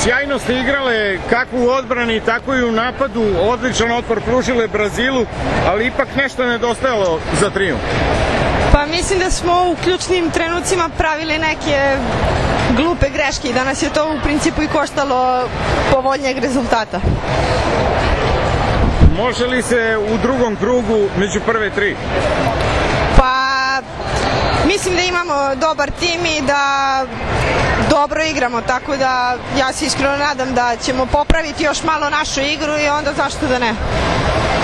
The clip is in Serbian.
Sjajno ste igrale kako u odbrani, tako i u napadu, odličan otpor pružile Brazilu, ali ipak nešto nedostajalo za trijumf. Pa mislim da smo u ključnim trenucima pravili neke glupe greške i da nas je to u principu i koštalo povoljnijeg rezultata. Može li se u drugom krugu među prve tri? Pa mislim da imamo dobar tim i da dobro igramo, tako da ja se iskreno nadam da ćemo popraviti još malo našu igru i onda zašto da ne.